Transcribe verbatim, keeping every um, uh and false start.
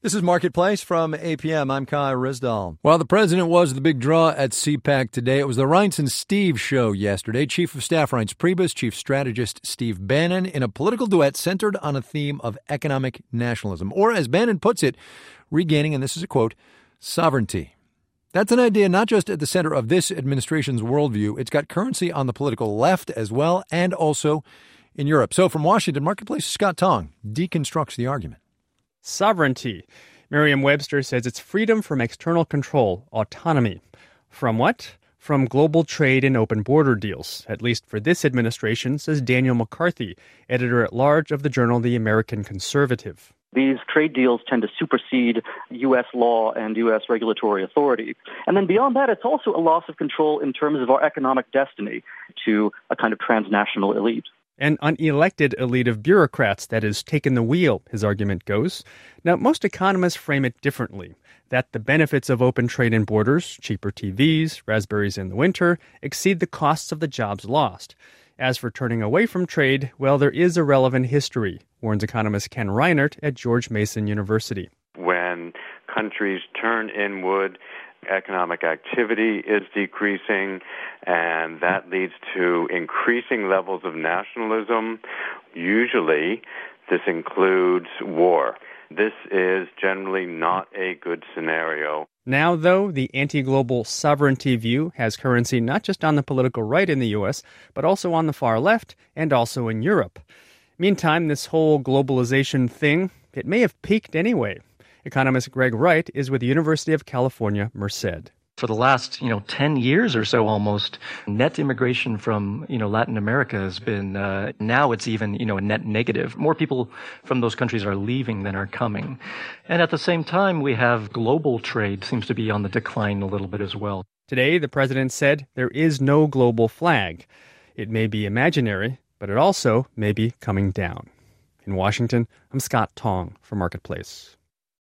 This is Marketplace from A P M. I'm Kai Rizdal. Well, the president was the big draw at CPAC today. It was the Reince and Steve show yesterday. Chief of Staff Reince Priebus, Chief Strategist Steve Bannon, in a political duet centered on a theme of economic nationalism, or as Bannon puts it, regaining, and this is a quote, sovereignty. That's an idea not just at the center of this administration's worldview. It's got currency on the political left as well, and also in Europe. So from Washington, Marketplace's Scott Tong deconstructs the argument. Sovereignty. Merriam-Webster says it's freedom from external control, autonomy. From what? From global trade and open border deals, at least for this administration, says Daniel McCarthy, editor-at-large of the journal The American Conservative. These trade deals tend to supersede U S law and U S regulatory authority. And then beyond that, it's also a loss of control in terms of our economic destiny to a kind of transnational elite. An unelected elite of bureaucrats that has taken the wheel, his argument goes. Now, most economists frame it differently, that the benefits of open trade and borders, cheaper T Vs, raspberries in the winter, exceed the costs of the jobs lost. As for turning away from trade, well, there is a relevant history, warns economist Ken Reinert at George Mason University. When countries turn inward, economic activity is decreasing, and that leads to increasing levels of nationalism. Usually, this includes war. This is generally not a good scenario. Now, though, the anti-global sovereignty view has currency not just on the political right in the U S, but also on the far left and also in Europe. Meantime, this whole globalization thing, it may have peaked anyway. Economist Greg Wright is with the University of California, Merced. For the last, you know, ten years or so almost, net immigration from, you know, Latin America has been, uh, now it's even, you know, a net negative. More people from those countries are leaving than are coming. And at the same time, we have global trade seems to be on the decline a little bit as well. Today, the president said there is no global flag. It may be imaginary, but it also may be coming down. In Washington, I'm Scott Tong for Marketplace.